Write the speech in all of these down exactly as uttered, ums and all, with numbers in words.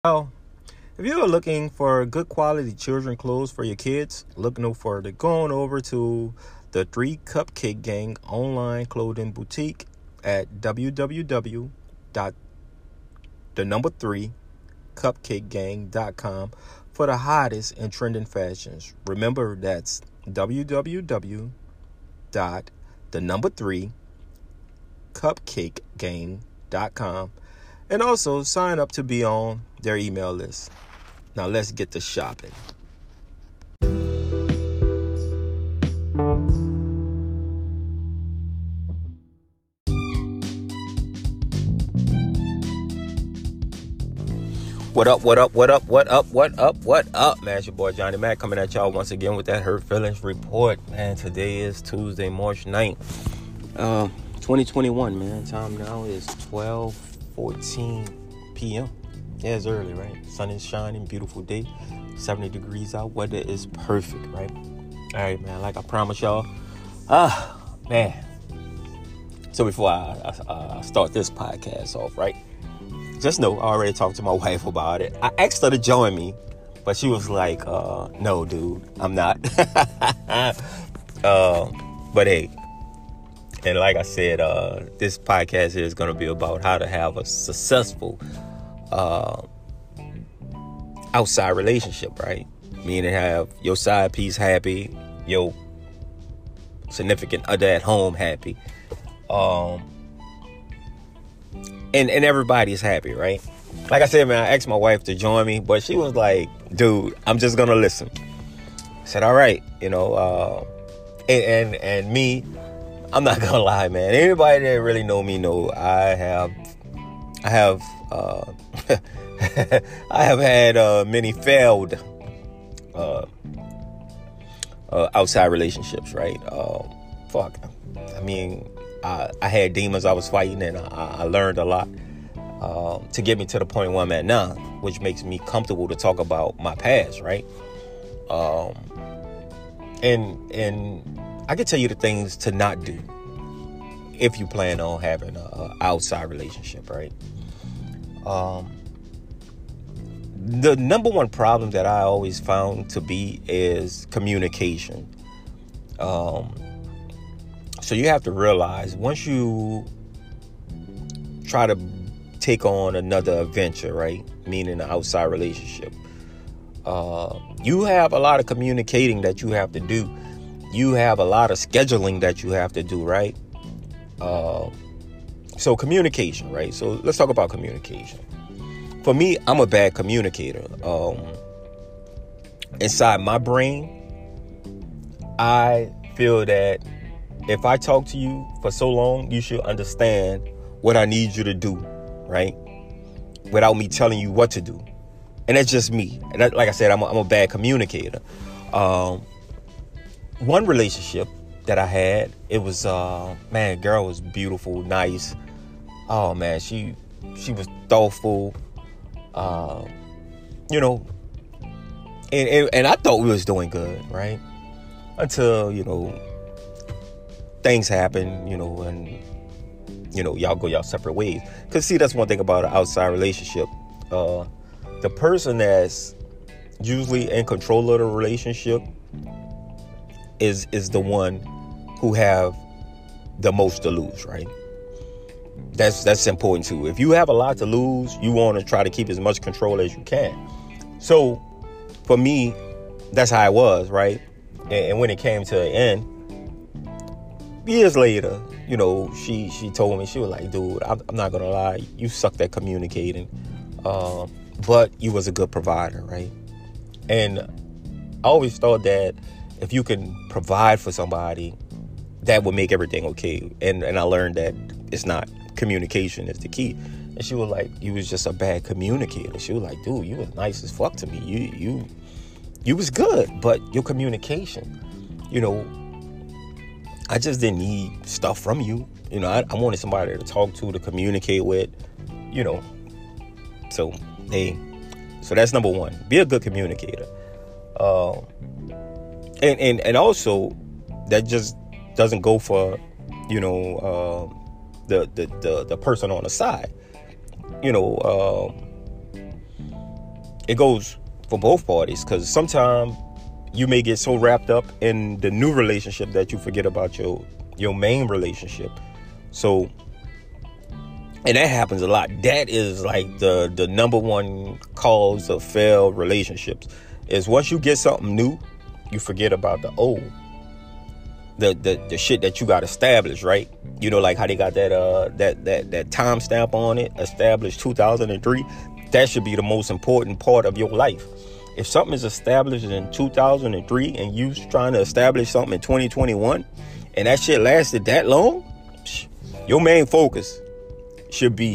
Well, if you are looking for good quality children clothes for your kids, look no further. Go on over to the Three Cupcake Gang online clothing boutique at w w w dot the number three cupcake gang dot com for the hottest and trending fashions. Remember, that's w w w dot the number three cupcake gang dot com. And also sign up to be on their email list. Now let's get to shopping. What up, what up, what up, what up, what up, what up, man? It's your boy Johnny Mac coming at y'all once again with that Hurt Feelings Report. Man, today is Tuesday, March ninth, uh, twenty twenty-one, man. Time now is twelve fourteen p.m. Yeah, it's early, right? Sun is shining, beautiful day, seventy degrees out. Weather is perfect, right? All right, man, like I promised y'all. Ah, man. So before I, I, I start this podcast off, right? Just know I already talked to my wife about it. I asked her to join me, but she was like, uh, no, dude, I'm not. uh, but hey, and like I said, uh, this podcast here is going to be about how to have a successful uh, outside relationship, right? Meaning have your side piece happy, your significant other at home happy. Um, and, and everybody's happy, right? Like I said, man, I asked my wife to join me, but she was like, dude, I'm just going to listen. I said, all right, you know, uh, and, and, and me, I'm not gonna lie, man. Anybody that really know me know I have, I have, uh, I have had uh, many failed uh, uh, outside relationships, right? Uh, fuck, I mean, I, I had demons I was fighting, and I, I learned a lot uh, to get me to the point where I'm at now, which makes me comfortable to talk about my past, right? Um, and and. I can tell you the things to not do if you plan on having an outside relationship, right? Um, the number one problem that I always found to be is communication. Um, so you have to realize once you try to take on another adventure, right? Meaning an outside relationship, uh, you have a lot of communicating that you have to do. You have a lot of scheduling that you have to do, right? Uh, so communication, right? So let's talk about communication. For me, I'm a bad communicator. Um, inside my brain, I feel that if I talk to you for so long, you should understand what I need you to do, right? Without me telling you what to do. And that's just me. And that, like I said, I'm a, I'm a bad communicator. Um, One relationship that I had, it was, uh, man, girl was beautiful, nice. Oh, man, she she was thoughtful, uh, you know, and, and, and I thought we was doing good, right? Until, you know, things happen, you know, and, you know, y'all go y'all separate ways. Because, see, that's one thing about an outside relationship. Uh, the person that's usually in control of the relationship is is the one who have the most to lose, right? That's that's important too. If you have a lot to lose, you want to try to keep as much control as you can. So for me, that's how it was, right? And, and when it came to an end, years later, you know, she she told me, she was like, dude, I'm, I'm not gonna lie, you sucked at communicating, um, but you was a good provider, right? And I always thought that if you can provide for somebody, that would make everything okay. And and I learned that it's not. Communication is the key. And she was like, you was just a bad communicator. She was like, dude, you was nice as fuck to me. You you you was good, but your communication, you know, I just didn't need stuff from you. You know, I, I wanted somebody to talk to, to communicate with, you know. So, hey, so that's number one. Be a good communicator. Uh, and, and, and also, that just doesn't go for, you know, uh, the, the, the, the person on the side. You know, um, it goes for both parties, because sometimes you may get so wrapped up in the new relationship that you forget about your your main relationship. So, and that happens a lot. That is like the the number one cause of failed relationships, is once you get something new, you forget about the old. The, the the shit that you got established, right? You know, like how they got that uh that that that time stamp on it, established two thousand three. That should be the most important part of your life. If something is established in two thousand three and you trying to establish something in twenty twenty-one, and that shit lasted that long, your main focus should be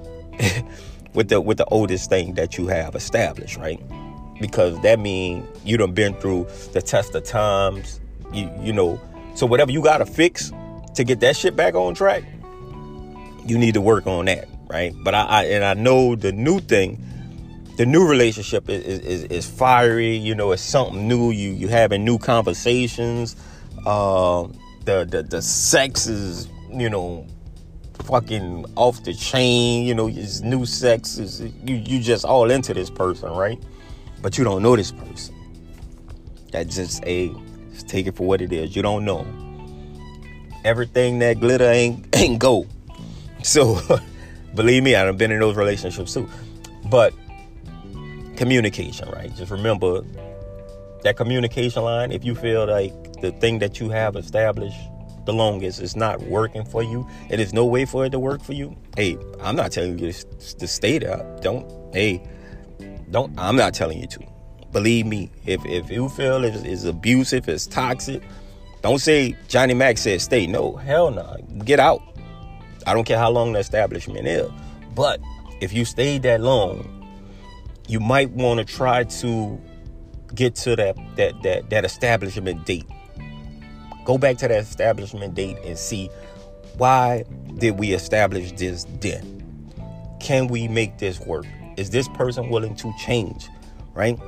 with the with the oldest thing that you have established, right? Because that means you done been through the test of times, you you know. So whatever you got to fix to get that shit back on track, you need to work on that, right? But I, I and I know the new thing, the new relationship is, is is fiery. You know, it's something new. You you having new conversations. Uh, the the the sex is, you know, fucking off the chain. You know, it's new sex. Is you you just all into this person, right? But you don't know this person. That's just a Just take it for what it is. You don't know. Everything that glitter ain't ain't gold. So believe me, I've been in those relationships too. But communication, right? Just remember that communication line. If you feel like the thing that you have established the longest is not working for you, and there's no way for it to work for you, hey, I'm not telling you to, to stay there. Don't, hey, don't, I'm not telling you to. Believe me, if if you feel it is abusive, it's toxic, don't say Johnny Mac said stay. No, hell no. Nah. Get out. I don't care how long the establishment is. But if you stayed that long, you might want to try to get to that that that that establishment date. Go back to that establishment date and see, why did we establish this then? Can we make this work? Is this person willing to change? Right?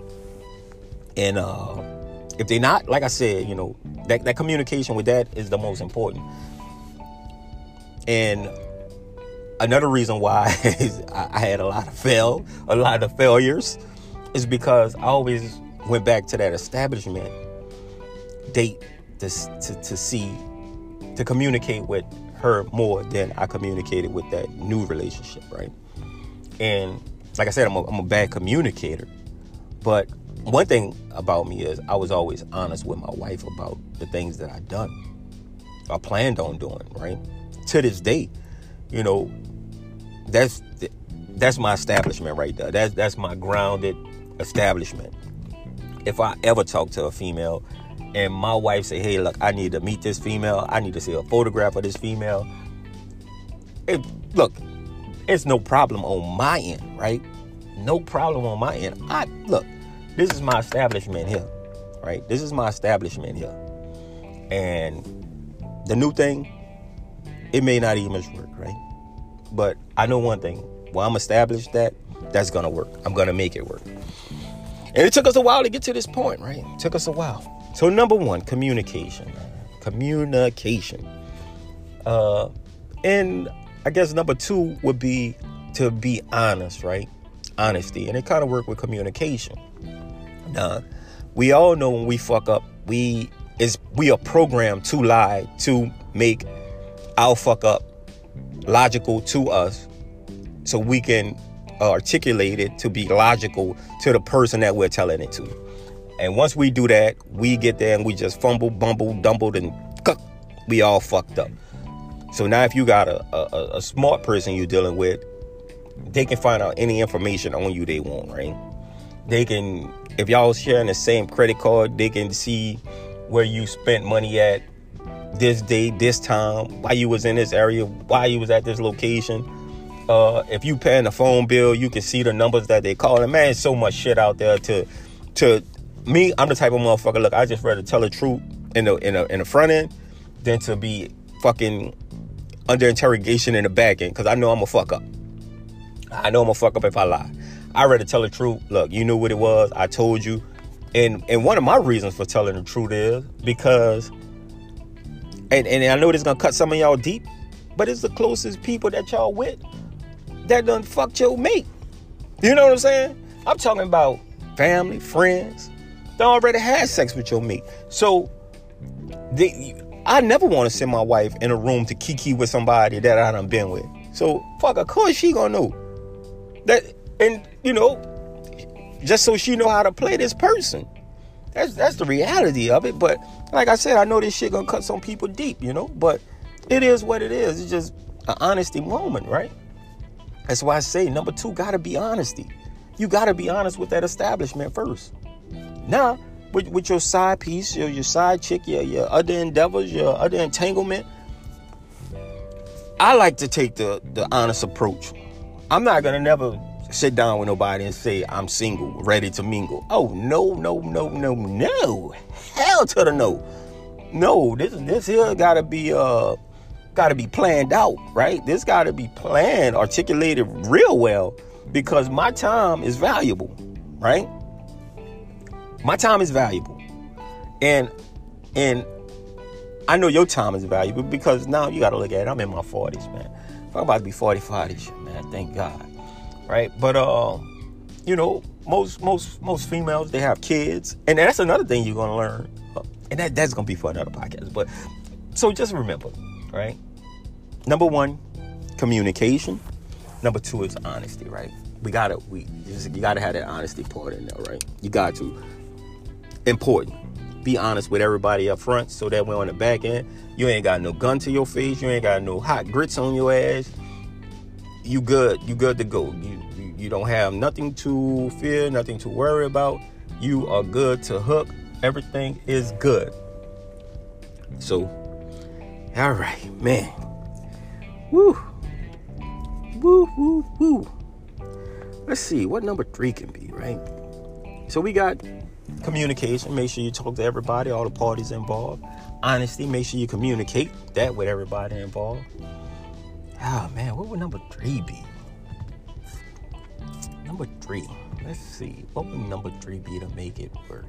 And uh, if they're not, like I said, you know, that, that communication with that is the most important. And another reason why I had a lot of fail, a lot of failures, is because I always went back to that establishment date to, to, to see, to communicate with her more than I communicated with that new relationship, right? And like I said, I'm a, I'm a bad communicator, but one thing about me is I was always honest with my wife about the things that I done or planned on doing, right? To this day, you know, that's that's my establishment right there. That's that's my grounded establishment. If I ever talk to a female and my wife say, hey, look, I need to meet this female, I need to see a photograph of this female, it, look, it's no problem on my end, right? No problem on my end. I look, this is my establishment here, right? This is my establishment here. And the new thing, it may not even work, right? But I know one thing. When I'm established that, that's going to work. I'm going to make it work. And it took us a while to get to this point, right? It took us a while. So number one, communication. Communication. Uh, and I guess number two would be to be honest, right? Honesty. And it kind of worked with communication. Now, we all know when we fuck up, we is we are programmed to lie to make our fuck up logical to us, so we can articulate it to be logical to the person that we're telling it to. And once we do that, we get there and we just fumble, bumble, dumbled, and cuck, we all fucked up. So now if you got a, a, a smart person you're dealing with, they can find out any information on you they want, right? They can, if y'all sharing the same credit card, they can see where you spent money at this day, this time, why you was in this area, why you was at this location. Uh, if you paying the phone bill, you can see the numbers that they call. And man, so much shit out there to, to me. I'm the type of motherfucker. Look, I just rather tell the truth in the in the in the front end than to be fucking under interrogation in the back end, because I know I'm a fuck up. I know I'm a fuck up if I lie. I'd rather tell the truth. Look, you knew what it was. I told you. And and one of my reasons for telling the truth is because, and, and I know this is going to cut some of y'all deep, but it's the closest people that y'all with that done fucked your mate. You know what I'm saying? I'm talking about family, friends. They already had sex with your mate. So they, I never want to send my wife in a room to kiki with somebody that I done been with. So fuck, of course she gonna know that, and you know, just so she know how to play this person. That's that's the reality of it. But like I said, I know this shit gonna cut some people deep, you know. But it is what it is. It's just an honesty moment, right? That's why I say number two gotta be honesty. You gotta be honest with that establishment first. Now, with, with your side piece, your, your side chick, your, your other endeavors, your other entanglement, I like to take the, the honest approach. I'm not gonna never sit down with nobody and say I'm single, ready to mingle. Oh, no, no, no, no, no. Hell to the no. No, this this here gotta be uh gotta be planned out, right? This gotta be planned, articulated real well, because my time is valuable, right? My time is valuable. And and I know your time is valuable, because now you gotta look at it. I'm in my forties, man. I'm about to be forty-five this year, man. Thank God. Right? But uh, you know, most most most females, they have kids. And that's another thing you're gonna learn. And that, that's gonna be for another podcast. But so just remember, right? Number one, communication. Number two is honesty, right? We gotta we just, you gotta have that honesty part in there, right? You got to. Important. Be honest with everybody up front, so that way on the back end, you ain't got no gun to your face, you ain't got no hot grits on your ass. You good, you good to go. You, you you don't have nothing to fear, nothing to worry about. You are good to hook. Everything is good. So, all right, man. Woo. Woo, woo, woo. Let's see what number three can be, right? So we got communication. Make sure you talk to everybody, all the parties involved. Honesty. Make sure you communicate that with everybody involved. Oh, man, what would number three be? Number three. Let's see. What would number three be to make it work?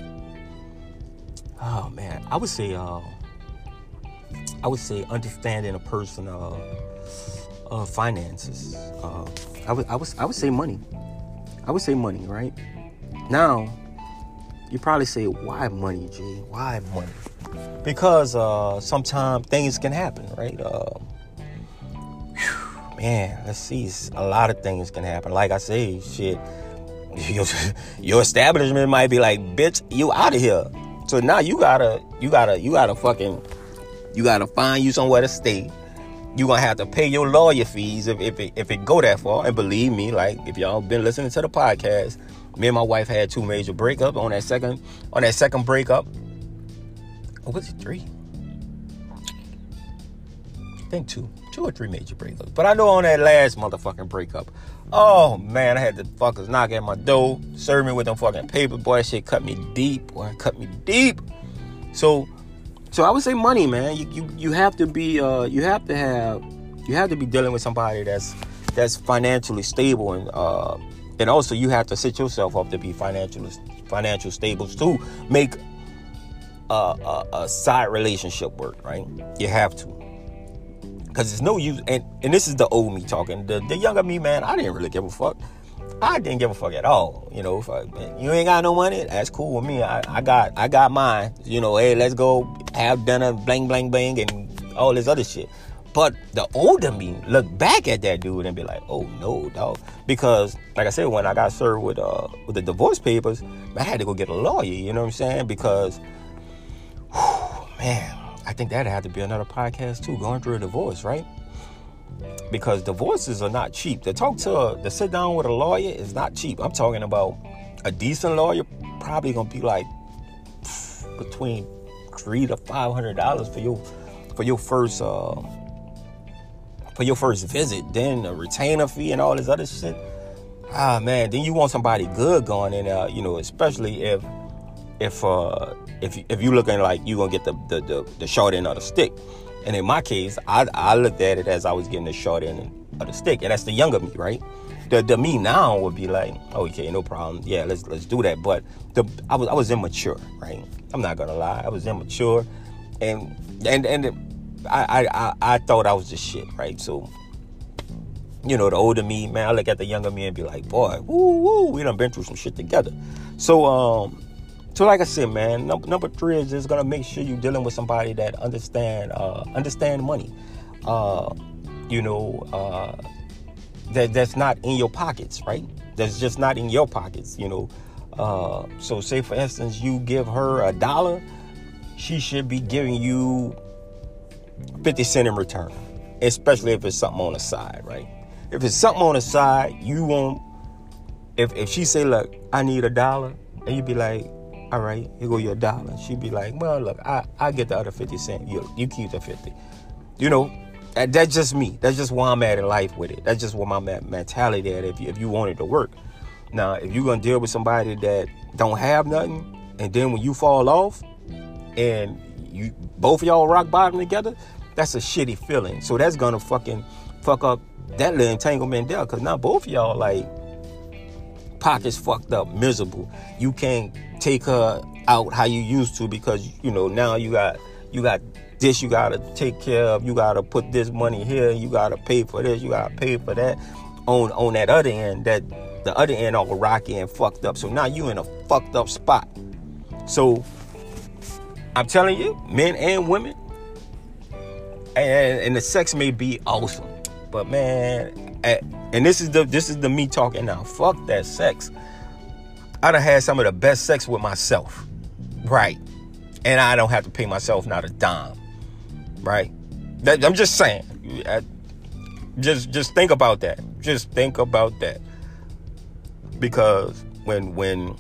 Oh, man. I would say, uh, I would say understanding a person, uh, uh finances. Uh, I would, I would, I would say money. I would say money, right? Now, you probably say, why money, G? Why money? Because uh, sometimes things can happen, right? Uh, whew, man, let's see. A lot of things can happen. Like I say, shit, your, your establishment might be like, bitch, you out of here. So now you gotta, you gotta, you gotta fucking, you gotta find you somewhere to stay. You gonna have to pay your lawyer fees if if it, if it go that far. And believe me, like, if y'all been listening to the podcast, me and my wife had two major breakups. On that second, on that second breakup, oh, was it three? I think two, two or three major breakups. But I know on that last motherfucking breakup, oh man, I had the fuckers knock at my door, serve me with them fucking paper, boy. That shit cut me deep, boy, cut me deep. So, so I would say money, man. You you you have to be, uh, you have to have, you have to be dealing with somebody that's that's financially stable, and uh. And also, you have to set yourself up to be financial, financial stable to make a, a, a side relationship work, right? You have to. Because it's no use. And, and this is the old me talking. The, the younger me, man, I didn't really give a fuck. I didn't give a fuck at all. You know, if I, you ain't got no money, that's cool with me. I, I got I got mine. You know, hey, let's go have dinner, blang, blang, blang, and all this other shit. But the older me look back at that dude and be like, oh no, dog. Because, like I said, when I got served with uh with the divorce papers, I had to go get a lawyer, you know what I'm saying? Because, whew, man, I think that had to be another podcast too, going through a divorce, right? Because divorces are not cheap. To talk to, a, to sit down with a lawyer is not cheap. I'm talking about a decent lawyer, probably gonna be like pff, between three to five hundred dollars for your for your first uh. for your first visit, then a retainer fee and all this other shit. Ah, man, then you want somebody good going in there, you know, especially if if uh if if you looking like you gonna get the the, the the short end of the stick. And in my case, I I looked at it as I was getting the short end of the stick, and that's the younger me, right? The the me now would be like, okay, no problem, yeah, let's let's do that. But the I was I was immature, right? I'm not gonna lie, I was immature, and and and. I, I I thought I was the shit, right? So you know, the older me, man, I look at the younger me and be like, boy, woo, woo, we done been through some shit together. So, um, so like I said, man, number, number three is just gonna make sure you're dealing with somebody that understand, uh, understand money. Uh, you know, uh, that that's not in your pockets, right? That's just not in your pockets, you know. Uh, so say for instance, you give her a dollar, she should be giving you fifty cents in return, especially if it's something on the side, right? If it's something on the side, you won't, if, if she say, look, I need a dollar, and you be like, all right, here go your dollar. She'd be like, well, look, I, I get the other fifty cents. You, you keep the fifty. You know, that, that's just me. That's just where I'm at in life with it. That's just where my mentality at if you, if you want it to work. Now, if you're going to deal with somebody that don't have nothing, and then when you fall off, and you both of y'all rock bottom together, that's a shitty feeling. So that's going to fucking fuck up that little entanglement there, because now both of y'all, like, pockets fucked up, miserable. You can't take her out how you used to because, you know, now you got you got this you got to take care of. You got to put this money here. You got to pay for this. You got to pay for that. On on that other end, that the other end all rocky and fucked up. So now you in a fucked up spot. So I'm telling you, men and women, and, and the sex may be awesome, but man, and this is the this is the me talking now. Fuck that sex. I done had some of the best sex with myself, right? And I don't have to pay myself not a dime, right? That, I'm just saying. I, just just think about that. Just think about that. Because when when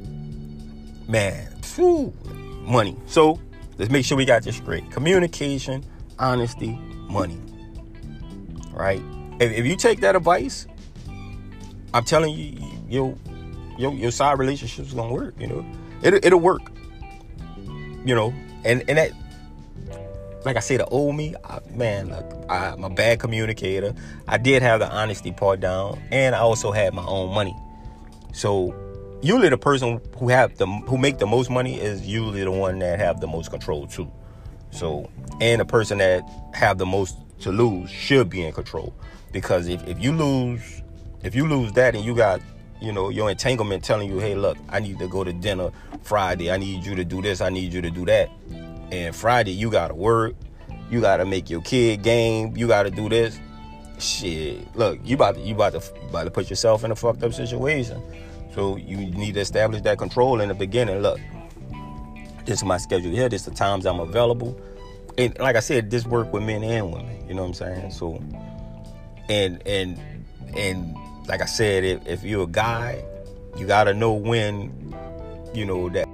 man, phew, money. So let's make sure we got this straight. Communication, honesty, money. Right? If, if you take that advice, I'm telling you, your your your side relationship is gonna work. You know, it it'll work. You know, and and that, like I said, the old me, I, man, look, I, I'm a bad communicator. I did have the honesty part down, and I also had my own money. So usually the person who have the who make the most money is usually the one that have the most control too. So, and the person that have the most to lose should be in control, because if, if you lose if you lose that and you got, you know, your entanglement telling you, hey, look, I need to go to dinner Friday. I need you to do this. I need you to do that. And Friday you gotta work. You gotta make your kid game. You gotta do this. Shit, look, you about to you about to you about to put yourself in a fucked up situation. So you need to establish that control in the beginning. Look, this is my schedule here. This is the times I'm available. And like I said, this work with men and women. You know what I'm saying? So, and and and like I said, if, if you're a guy, you gotta know when, you know, that.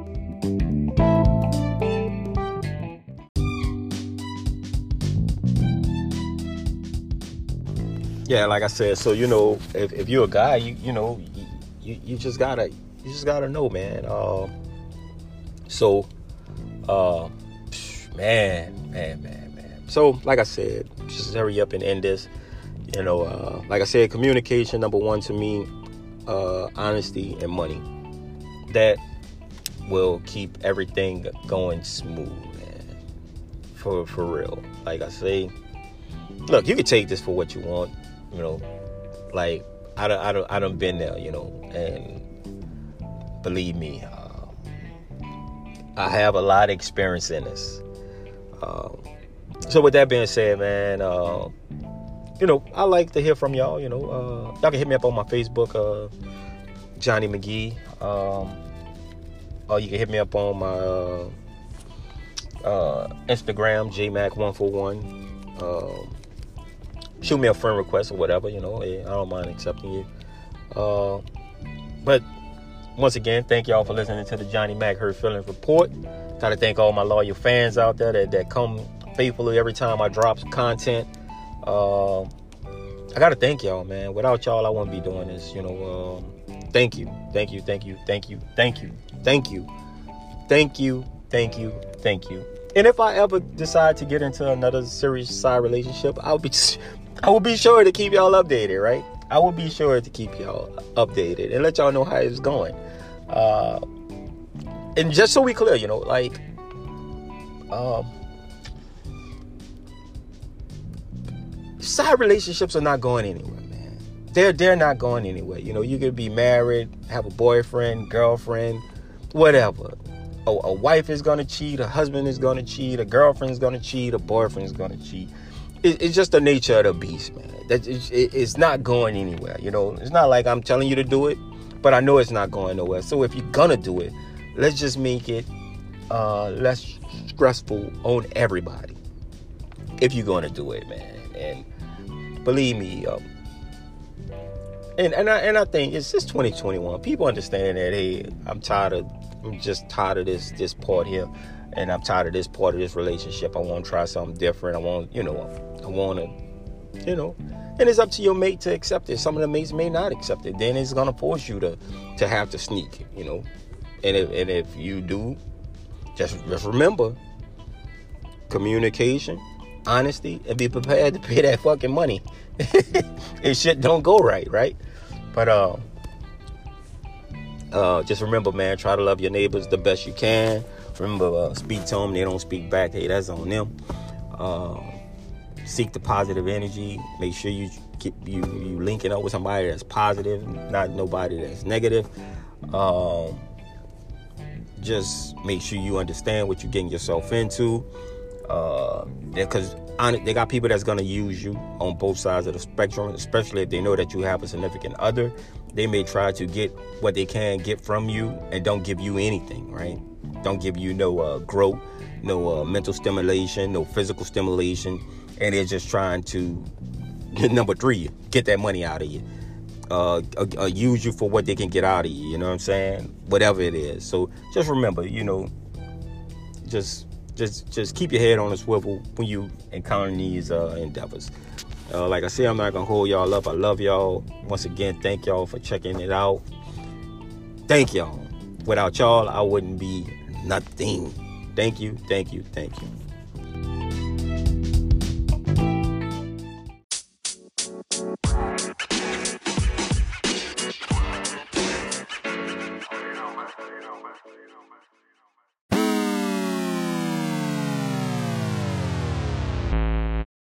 Yeah, like I said, so, you know, if, if you're a guy, you you know, you, you just gotta you just gotta know, man. Uh, so, uh, man, man, man, man. So, like I said, just hurry up and end this. You know, uh, like I said, communication, number one to me, uh, honesty and money. That will keep everything going smooth, man. For for real. Like I say, look, you can take this for what you want. You know, like I don't, I don't, I done been there. You know, and believe me, uh, I have a lot of experience in this. Uh, so with that being said, man, uh, you know, I like to hear from y'all. You know, uh, y'all can hit me up on my Facebook, uh, Johnny McGee. Um, or you can hit me up on my uh, uh, Instagram, J Mac one four one. Um, shoot me a friend request or whatever, you know. I don't mind accepting you. Uh, but once again, thank y'all for listening to the Johnny Mac Hurt Feelings Report. Gotta thank all my loyal fans out there that, that come faithfully every time I drop some content. Uh, I gotta thank y'all, man. Without y'all, I wouldn't be doing this, you know. Um, thank you, thank you, thank you, thank you, thank you, thank you, thank you, thank you, thank you. And if I ever decide to get into another serious side relationship, I'll be, I will be sure to keep y'all updated, right? I will be sure to keep y'all updated and let y'all know how it's going. Uh, and just so we clear, you know, like, um, side relationships are not going anywhere, man. they're they're not going anywhere. You know, you could be married, have a boyfriend, girlfriend, whatever. A, a wife is gonna cheat, a husband is gonna cheat, a girlfriend is gonna cheat, a boyfriend is gonna cheat. It, it's just the nature of the beast, man. That it, it, it's not going anywhere. You know, it's not like I'm telling you to do it, but I know it's not going nowhere. So if you're gonna do it, let's just make it uh, less stressful on everybody. If you're gonna do it, man, and believe me, um, and and I and I think it's just twenty twenty-one. People understand that. Hey, I'm tired of. I'm just tired of this this part here, and I'm tired of this part of this relationship. I want to try something different. I want, you know, I want to, you know, and it's up to your mate to accept it. Some of the mates may not accept it. Then it's gonna force you to to have to sneak, you know, and if and if you do, just just remember communication, honesty, and be prepared to pay that fucking money. And shit don't go right, right? But uh. Uh, just remember, man, try to love your neighbors the best you can. Remember, uh, speak to them. They don't speak back. Hey, that's on them. Uh, seek the positive energy. Make sure you keep you, you linking up with somebody that's positive, not nobody that's negative. Um, just make sure you understand what you're getting yourself into. Uh, because they got people that's going to use you on both sides of the spectrum, especially if they know that you have a significant other. They may try to get what they can get from you and don't give you anything, right? Don't give you no uh, growth, no uh, mental stimulation, no physical stimulation. And they're just trying to, number three, get that money out of you. Uh, uh, use you for what they can get out of you, you know what I'm saying? Whatever it is. So just remember, you know, just just just keep your head on a swivel when you encounter these uh, endeavors. Uh, like I said, I'm not going to hold y'all up. I love y'all. Once again, thank y'all for checking it out. Thank y'all. Without y'all, I wouldn't be nothing. Thank you, thank you, thank you.